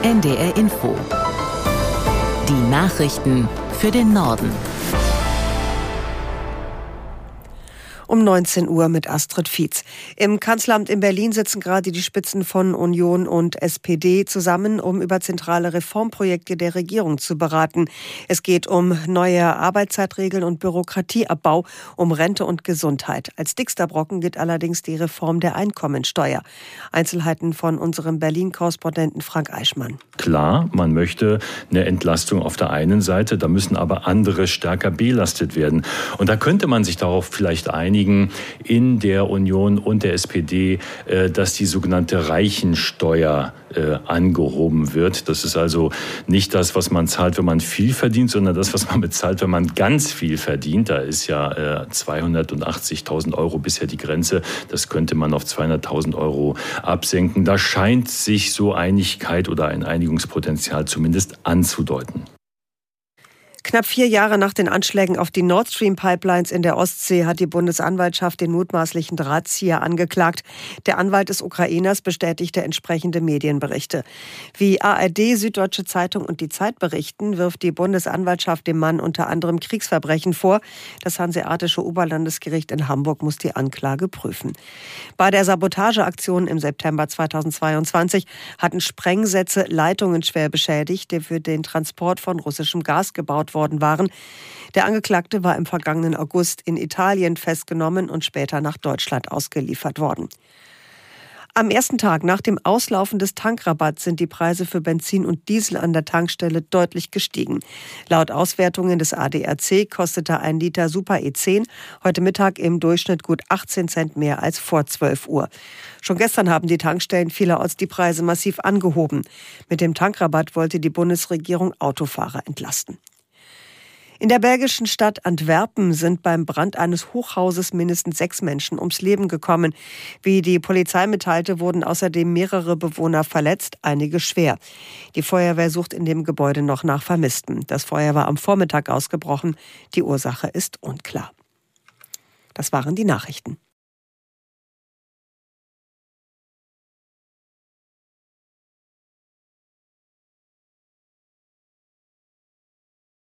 NDR Info. Die Nachrichten für den Norden. Um 19 Uhr mit Astrid Fietz. Im Kanzleramt in Berlin sitzen gerade die Spitzen von Union und SPD zusammen, um über zentrale Reformprojekte der Regierung zu beraten. Es geht um neue Arbeitszeitregeln und Bürokratieabbau, um Rente und Gesundheit. Als dickster Brocken gilt allerdings die Reform der Einkommensteuer. Einzelheiten von unserem Berlin-Korrespondenten Frank Eichmann. Klar, man möchte eine Entlastung auf der einen Seite, da müssen aber andere stärker belastet werden. Und da könnte man sich darauf vielleicht einigen, in der Union und der SPD, dass die sogenannte Reichensteuer angehoben wird. Das ist also nicht das, was man zahlt, wenn man viel verdient, sondern das, was man bezahlt, wenn man ganz viel verdient. Da ist ja 280.000 Euro bisher die Grenze. Das könnte man auf 200.000 Euro absenken. Da scheint sich so Einigkeit oder ein Einigungspotenzial zumindest anzudeuten. Knapp 4 Jahre nach den Anschlägen auf die Nord Stream Pipelines in der Ostsee hat die Bundesanwaltschaft den mutmaßlichen Drahtzieher angeklagt. Der Anwalt des Ukrainers bestätigte entsprechende Medienberichte. Wie ARD, Süddeutsche Zeitung und die Zeit berichten, wirft die Bundesanwaltschaft dem Mann unter anderem Kriegsverbrechen vor. Das Hanseatische Oberlandesgericht in Hamburg muss die Anklage prüfen. Bei der Sabotageaktion im September 2022 hatten Sprengsätze Leitungen schwer beschädigt, die für den Transport von russischem Gas gebaut worden waren. Der Angeklagte war im vergangenen August in Italien festgenommen und später nach Deutschland ausgeliefert worden. Am ersten Tag nach dem Auslaufen des Tankrabatts sind die Preise für Benzin und Diesel an der Tankstelle deutlich gestiegen. Laut Auswertungen des ADAC kostete ein Liter Super E10 heute Mittag im Durchschnitt gut 18 Cent mehr als vor 12 Uhr. Schon gestern haben die Tankstellen vielerorts die Preise massiv angehoben. Mit dem Tankrabatt wollte die Bundesregierung Autofahrer entlasten. In der belgischen Stadt Antwerpen sind beim Brand eines Hochhauses mindestens 6 Menschen ums Leben gekommen. Wie die Polizei mitteilte, wurden außerdem mehrere Bewohner verletzt, einige schwer. Die Feuerwehr sucht in dem Gebäude noch nach Vermissten. Das Feuer war am Vormittag ausgebrochen. Die Ursache ist unklar. Das waren die Nachrichten.